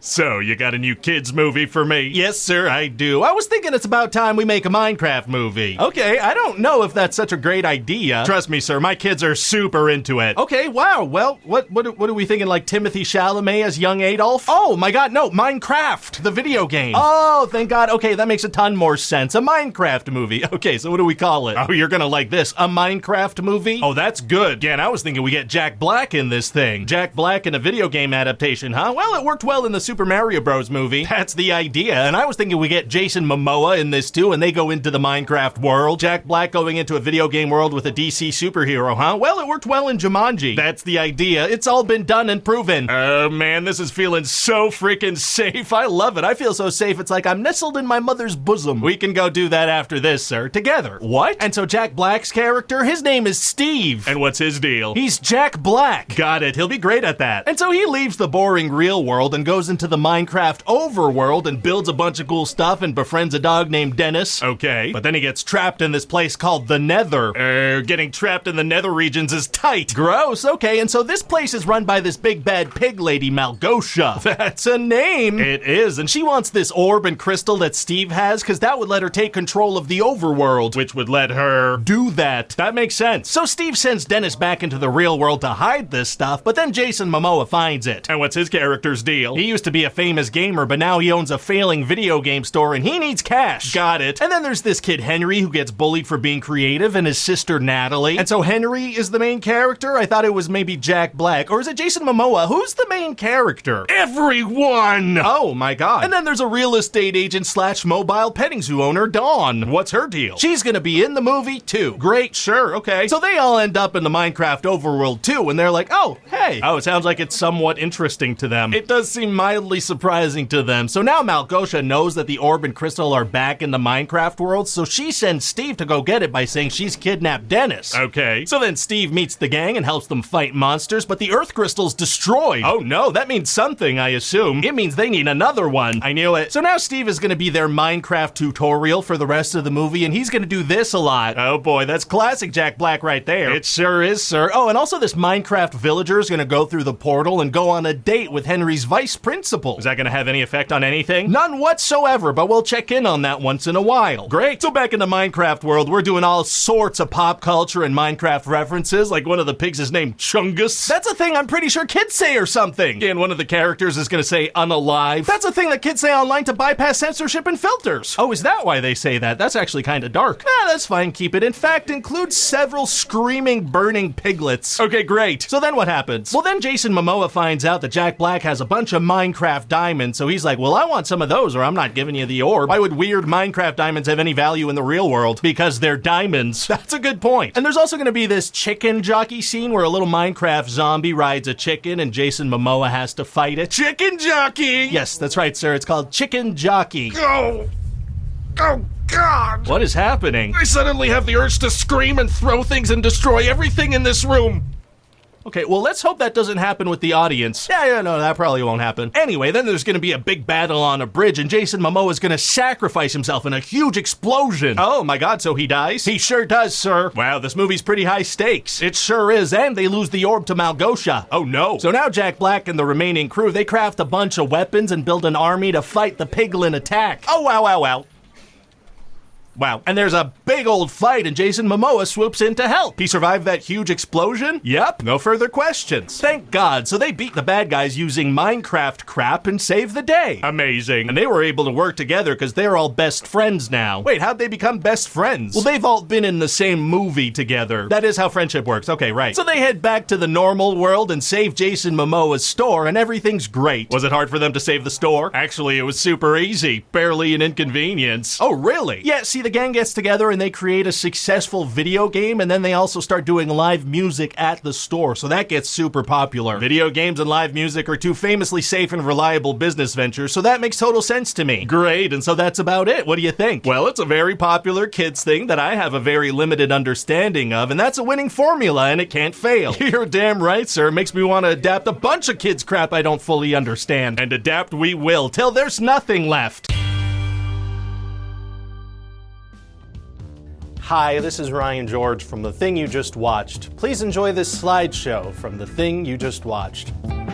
So, you got a new kids movie for me? Yes, sir, I do. I was thinking it's about time we make a Minecraft movie. Okay, I don't know if that's such a great idea. Trust me, sir, my kids are super into it. Okay, wow. Well, what are we thinking, like Timothy Chalamet as young Adolf? Oh, my God, no, Minecraft, the video game. Oh, thank God. Okay, that makes a ton more sense. A Minecraft movie. Okay, so what do we call it? Oh, you're gonna like this. A Minecraft movie? Oh, that's good. Again, I was thinking we get Jack Black in this thing. Jack Black in a video game adaptation, huh? Well, it worked well in the Super Mario Bros. Movie. That's the idea. And I was thinking we get Jason Momoa in this too, and they go into the Minecraft world. Jack Black going into a video game world with a DC superhero, huh? Well, it worked well in Jumanji. That's the idea. It's all been done and proven. Oh, man, this is feeling so freaking safe. I love it. I feel so safe. It's like I'm nestled in my mother's bosom. We can go do that after this, sir. Together. What? And so Jack Black's character, his name is Steve. And what's his deal? He's Jack Black. Got it. He'll be great at that. And so he leaves the boring real world and goes into the Minecraft overworld and builds a bunch of cool stuff and befriends a dog named Dennis. Okay. But then he gets trapped in this place called the Nether. Getting trapped in the Nether regions is tight. Gross. Okay, and so this place is run by this big bad pig lady, Malgosha. That's a name. It is, and she wants this orb and crystal that Steve has because that would let her take control of the overworld. Which would let her do that. That makes sense. So Steve sends Dennis back into the real world to hide this stuff, but then Jason Momoa finds it. And what's his character's deal? He used to be a famous gamer, but now he owns a failing video game store and he needs cash. Got it. And then there's this kid Henry who gets bullied for being creative and his sister Natalie. And so Henry is the main character? I thought it was maybe Jack Black. Or is it Jason Momoa? Who's the main character? Everyone! Oh my God. And then there's a real estate agent / mobile petting zoo owner, Dawn. What's her deal? She's gonna be in the movie too. Great, sure, okay. So they all end up in the Minecraft overworld too, and they're like, oh, hey. Oh, it sounds like it's somewhat interesting to them. It does seem mildly surprising to them. So now Malgosha knows that the orb and crystal are back in the Minecraft world, so she sends Steve to go get it by saying she's kidnapped Dennis. Okay. So then Steve meets the gang and helps them fight monsters, but the earth crystal's destroyed. Oh no, that means something, I assume. It means they need another one. I knew it. So now Steve is gonna be their Minecraft tutorial for the rest of the movie, and he's gonna do this a lot. Oh boy, that's classic Jack Black right there. It sure is, sir. Oh, and also this Minecraft villager is gonna go through the portal and go on a date with Henry's vice principal. Is that gonna have any effect on anything? None whatsoever, but we'll check in on that once in a while. Great. So back in the Minecraft world, we're doing all sorts of pop culture and Minecraft references, like one of the pigs is named Chungus. That's a thing I'm pretty sure kids say or something. And one of the characters is gonna say unalive. That's a thing that kids say online to bypass censorship and filters. Oh, is that why they say that? That's actually kind of dark. That's fine, keep it. In fact, include several screaming, burning piglets. Okay, great. So then what happens? Well, then Jason Momoa finds out that Jack Black has a bunch of Minecraft diamonds, so he's like, well, I want some of those or I'm not giving you the orb. Why would weird Minecraft diamonds have any value in the real world? Because they're diamonds. That's a good point. And there's also going to be this chicken jockey scene where a little Minecraft zombie rides a chicken and Jason Momoa has to fight it. Chicken jockey! Yes, that's right, sir. It's called Chicken Jockey. Oh God! What is happening? I suddenly have the urge to scream and throw things and destroy everything in this room. Okay, well, let's hope that doesn't happen with the audience. Yeah, no, that probably won't happen. Anyway, then there's gonna be a big battle on a bridge, and Jason Momoa is gonna sacrifice himself in a huge explosion. Oh my God, so he dies? He sure does, sir. Wow, this movie's pretty high stakes. It sure is, and they lose the orb to Malgosha. Oh no. So now Jack Black and the remaining crew, they craft a bunch of weapons and build an army to fight the piglin attack. Oh, wow. Wow. And there's a big old fight and Jason Momoa swoops in to help. He survived that huge explosion? Yep. No further questions. Thank God. So they beat the bad guys using Minecraft crap and saved the day. Amazing. And they were able to work together because they're all best friends now. Wait, how'd they become best friends? Well, they've all been in the same movie together. That is how friendship works. Okay, right. So they head back to the normal world and save Jason Momoa's store and everything's great. Was it hard for them to save the store? Actually, it was super easy. Barely an inconvenience. Oh, really? Yeah, see, the gang gets together and they create a successful video game, and then they also start doing live music at the store, so that gets super popular. Video games and live music are two famously safe and reliable business ventures, so that makes total sense to me. Great, and so that's about it. What do you think? Well, it's a very popular kids thing that I have a very limited understanding of, and that's a winning formula, and it can't fail. You're damn right, sir. It makes me want to adapt a bunch of kids crap I don't fully understand. And adapt we will, till there's nothing left. Hi, this is Ryan George from The Thing You Just Watched. Please enjoy this slideshow from The Thing You Just Watched.